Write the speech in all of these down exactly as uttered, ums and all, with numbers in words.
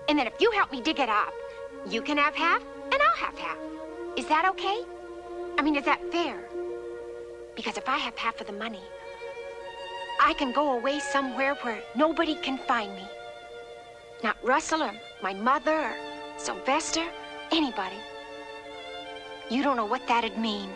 And then if you help me dig it up, you can have half, and I'll have half. Is that okay? I mean, is that fair? Because if I have half of the money, I can go away somewhere where nobody can find me. Not Russell or my mother or Sylvester, anybody. You don't know what that'd mean.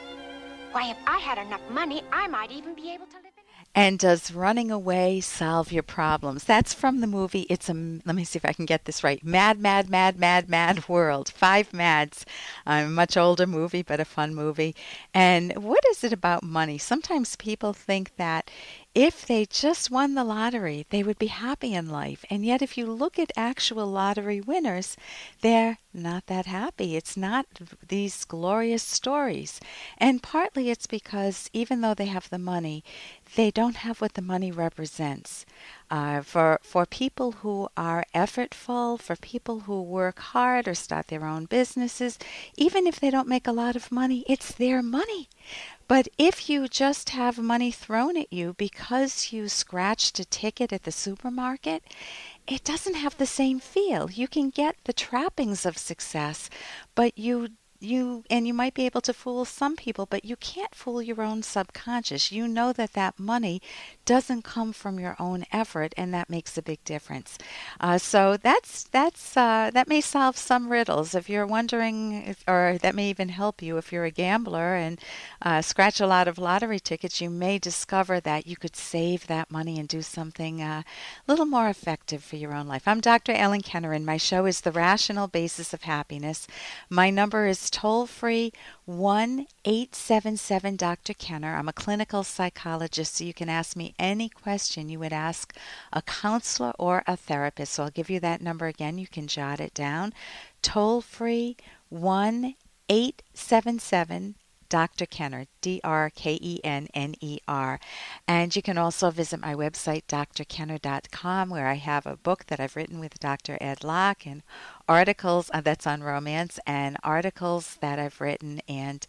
Why, if I had enough money, I might even be able to live in... And does running away solve your problems? That's from the movie, it's a, let me see if I can get this right, Mad, Mad, Mad, Mad, Mad World. Five Mads. A much older movie, but a fun movie. And what is it about money? Sometimes people think that if they just won the lottery, they would be happy in life. And yet if you look at actual lottery winners, they're not that happy. It's not these glorious stories. And partly it's because even though they have the money, they don't have what the money represents. Uh, for for people who are effortful, for people who work hard or start their own businesses, even if they don't make a lot of money, it's their money. But if you just have money thrown at you because you scratched a ticket at the supermarket, it doesn't have the same feel. You can get the trappings of success, but you you and you might be able to fool some people, but you can't fool your own subconscious. You know that that money doesn't come from your own effort, and that makes a big difference. Uh, so that's that's uh, that may solve some riddles. If you're wondering, if, or that may even help you if you're a gambler and uh, scratch a lot of lottery tickets, you may discover that you could save that money and do something uh, a little more effective for your own life. I'm Doctor Ellen Kenner, and my show is The Rational Basis of Happiness. My number is toll-free one eight seven seven Doctor Kenner. I'm a clinical psychologist, so you can ask me any question you would ask a counselor or a therapist. So I'll give you that number again. You can jot it down. Toll-free one eight seven seven Doctor Kenner, D R K E N N E R. And you can also visit my website, d r kenner dot com, where I have a book that I've written with Doctor Ed Locke and articles uh, that's on romance and articles that I've written and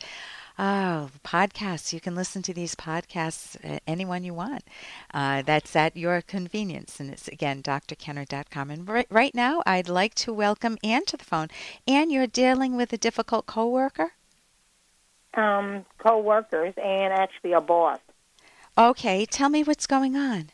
oh, podcasts. You can listen to these podcasts uh, anyone you want. Uh, that's at your convenience. And it's, again, d r kenner dot com. And right, right now, I'd like to welcome Ann to the phone. Ann, you're dealing with a difficult coworker? Um, co-workers and actually a boss. Okay, tell me what's going on.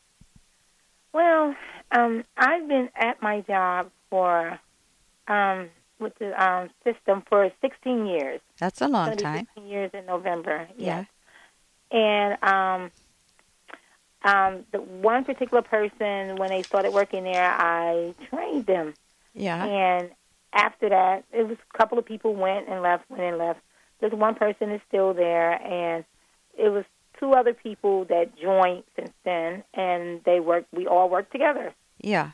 Well, um, I've been at my job for um, with the um, system for sixteen years. That's a long time. sixteen years in November. Yeah. Yes. And um, um, the one particular person, when they started working there, I trained them. Yeah. And after that, it was a couple of people went and left, went and left. This one person is still there, and it was two other people that joined since then, and they worked. We all worked together. Yeah.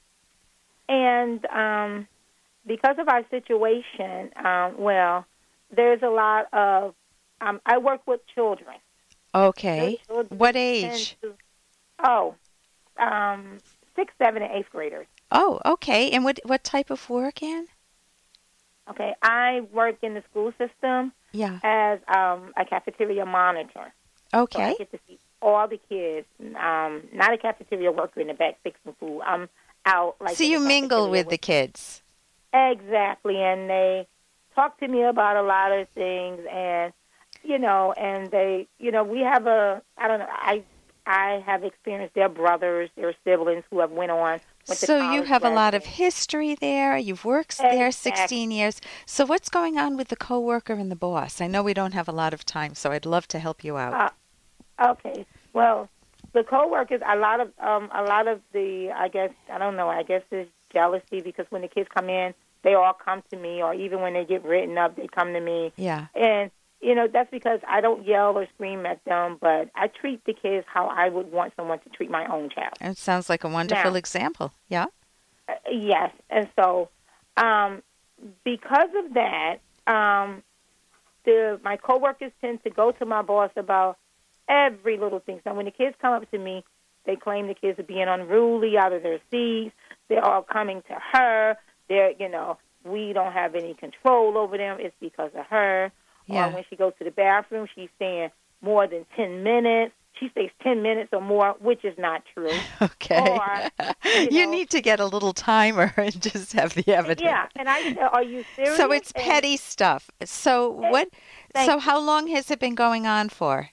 And um, because of our situation, um, well, there's a lot of. Um, I work with children. Okay. Children what age? To, oh, um, sixth, seventh, and eighth graders. Oh, okay. And what what type of work, Ann? Okay, I work in the school system yeah. as um, a cafeteria monitor. Okay. So I get to see all the kids. Um, not a cafeteria worker in the back fixing food. I'm out like. So you mingle with, with the kids. Exactly, and they talk to me about a lot of things, and you know, and they, you know, we have a. I don't know. I I have experienced their brothers, their siblings who have went on. So you have a lot of history there. You've worked exactly. there sixteen years. So what's going on with the coworker and the boss? I know we don't have a lot of time, so I'd love to help you out. Uh, okay. Well, the coworkers, a lot of um, a lot of the, I guess, I don't know. I guess there's jealousy because when the kids come in, they all come to me, or even when they get written up, they come to me. Yeah. And you know, that's because I don't yell or scream at them, but I treat the kids how I would want someone to treat my own child. It sounds like a wonderful now, example. Yeah? Uh, yes. And so um, because of that, um, the my coworkers tend to go to my boss about every little thing. So when the kids come up to me, they claim the kids are being unruly out of their seats. They're all coming to her. They're, you know, we don't have any control over them. It's because of her. Yeah. Or when she goes to the bathroom, she's staying more than ten minutes. she stays ten minutes or more, which is not true. Okay. Or, you, you know, need to get a little timer and just have the evidence. Yeah, and I said, are you serious? So it's and, petty stuff. So what? So how long has it been going on for?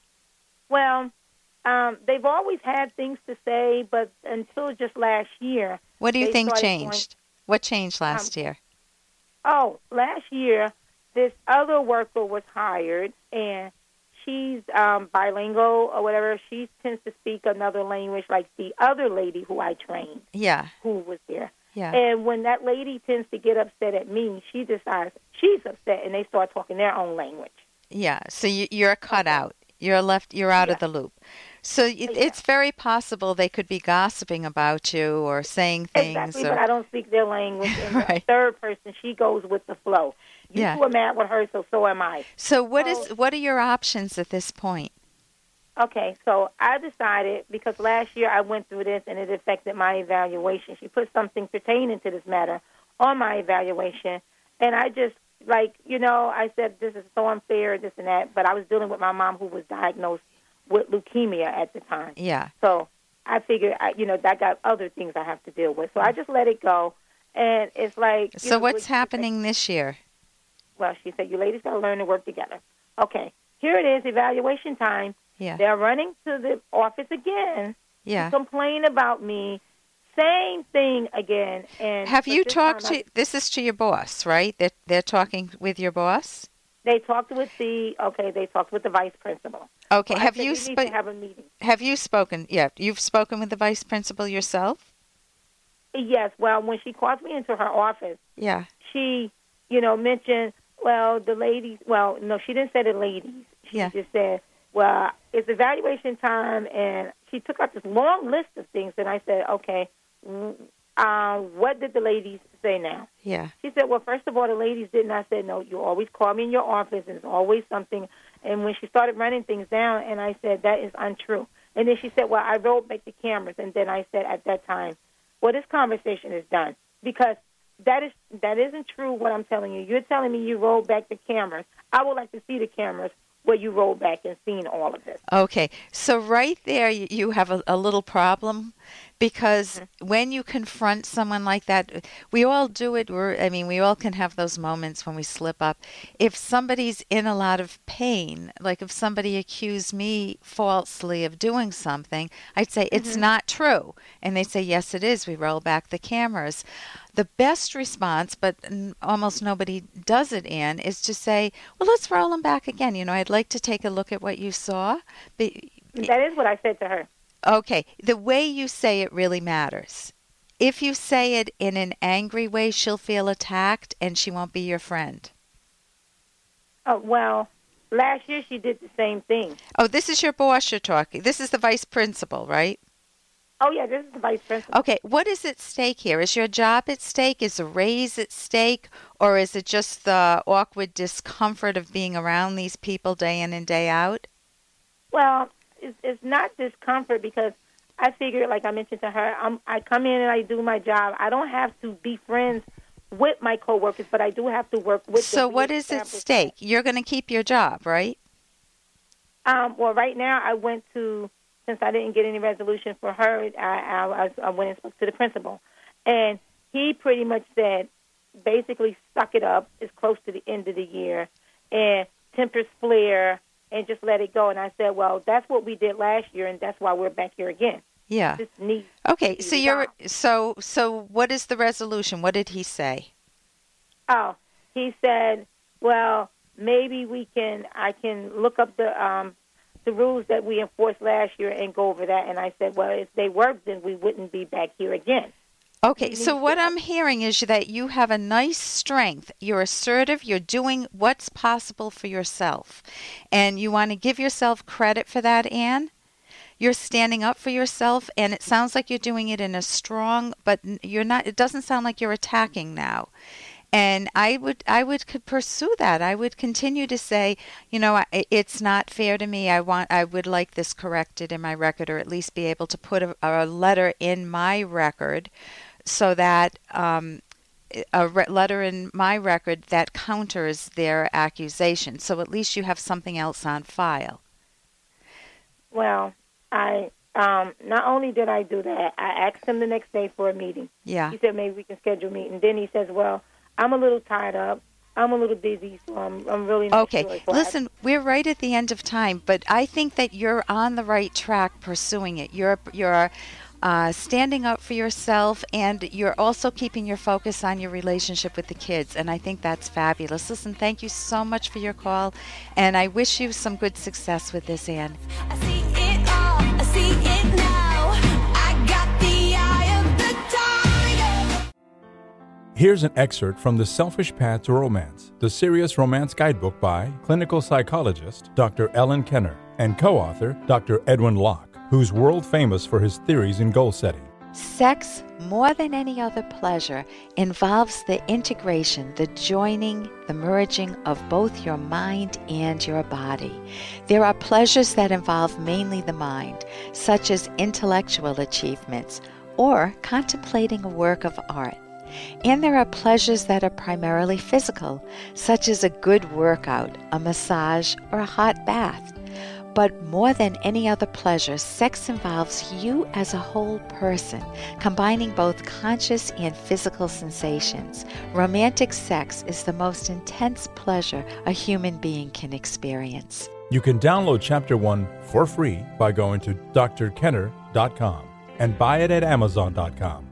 Well, um, they've always had things to say, but until just last year. What do you think changed? Going, what changed last um, year? Oh, last year, this other worker was hired, and she's um, bilingual or whatever. She tends to speak another language like the other lady who I trained. Yeah. Who was there. Yeah. And when that lady tends to get upset at me, she decides she's upset, and they start talking their own language. Yeah. So you, you're cut okay. out. You're left. You're out yeah. of the loop. So it, yeah. it's very possible they could be gossiping about you or saying things. Exactly, or... but I don't speak their language. And right. the third person, she goes with the flow. You yeah. two are mad with her, so so am I. So what so, is what are your options at this point? Okay, so I decided, because last year I went through this and it affected my evaluation. She put something pertaining to this matter on my evaluation, and I just, like, you know, I said, this is so unfair, this and that, but I was dealing with my mom who was diagnosed with leukemia at the time. Yeah. So I figured, I, you know, I got other things I have to deal with. So I just let it go, and it's like... So know, what's happening said, this year? Well, she said, you ladies got to learn to work together. Okay, here it is, evaluation time. Yeah. They're running to the office again yeah. to complain about me. Same thing again. And have you talked to, I, this is to your boss, right? They're, they're talking with your boss? They talked with the, okay, they talked with the vice principal. Okay, so have said, you sp- need to have a meeting. Have you spoken, yeah, you've spoken with the vice principal yourself? Yes, well, when she called me into her office, yeah, she, you know, mentioned, well, the ladies, well, no, she didn't say the ladies. She yeah. just said, well, it's evaluation time, and she took out this long list of things, and I said, okay, uh, what did the ladies say now? Yeah. She said, well, first of all, the ladies didn't. I said, no, you always call me in your office, and it's always something. And when she started running things down, and I said, that is untrue. And then she said, well, I rolled back the cameras, and then I said at that time, well, this conversation is done, because that is that isn't true what I'm telling you. You're telling me you rolled back the cameras. I would like to see the cameras where you rolled back and seen all of this. Okay, so right there you have a, a little problem, because mm-hmm. when you confront someone like that, we all do it. We're, I mean, we all can have those moments when we slip up. If somebody's in a lot of pain, like if somebody accused me falsely of doing something, I'd say, mm-hmm. it's not true. And they'd say, yes, it is. We roll back the cameras. The best response, but almost nobody does it in, is to say, well, let's roll them back again. You know, I'd like to take a look at what you saw. Be- that is what I said to her. Okay. The way you say it really matters. If you say it in an angry way, she'll feel attacked and she won't be your friend. Oh, well, last year she did the same thing. Oh, this is your boss you're talking. This is the vice principal, right? Oh, yeah, this is the vice principal. Okay, what is at stake here? Is your job at stake? Is a raise at stake? Or is it just the awkward discomfort of being around these people day in and day out? Well, it's, it's not discomfort, because I figure, like I mentioned to her, I'm, I come in and I do my job. I don't have to be friends with my coworkers, but I do have to work with them. So what is at stake? You're going to keep your job, right? Um, well, right now I went to... Since I didn't get any resolution for her, I, I, I went and spoke to the principal. And he pretty much said, basically, suck it up. It's close to the end of the year. And tempers flare, and just let it go. And I said, well, that's what we did last year, and that's why we're back here again. Yeah. Just need okay, so you're so so what is the resolution? What did he say? Oh, he said, well, maybe we can, I can look up the... Um, the rules that we enforced last year and go over that. And I said, well, if they worked, then we wouldn't be back here again. Okay, so what I'm hearing is that you have a nice strength. You're assertive. You're doing what's possible for yourself. And you want to give yourself credit for that, Anne. You're standing up for yourself, and it sounds like you're doing it in a strong, but you're not, it doesn't sound like you're attacking now. And I would, I would could pursue that. I would continue to say, you know, it's not fair to me. I want, I would like this corrected in my record, or at least be able to put a, a letter in my record, so that um, a re- letter in my record that counters their accusation. So at least you have something else on file. Well, I um, not only did I do that, I asked him the next day for a meeting. Yeah. He said maybe we can schedule a meeting. Then he says, well, I'm a little tied up. I'm a little busy, so I'm, I'm really not okay. sure. So Listen, we're right at the end of time, but I think that you're on the right track pursuing it. You're you're uh, standing up for yourself, and you're also keeping your focus on your relationship with the kids, and I think that's fabulous. Listen, thank you so much for your call, and I wish you some good success with this, Ann. I see it all, I see it now. I got the eye of the tiger. Here's an excerpt from The Selfish Path to Romance, the Serious Romance Guidebook by clinical psychologist Doctor Ellen Kenner and co-author Doctor Edwin Locke, who's world famous for his theories in goal setting. Sex, more than any other pleasure, involves the integration, the joining, the merging of both your mind and your body. There are pleasures that involve mainly the mind, such as intellectual achievements or contemplating a work of art. And there are pleasures that are primarily physical, such as a good workout, a massage, or a hot bath. But more than any other pleasure, sex involves you as a whole person, combining both conscious and physical sensations. Romantic sex is the most intense pleasure a human being can experience. You can download Chapter one for free by going to d r kenner dot com and buy it at amazon dot com.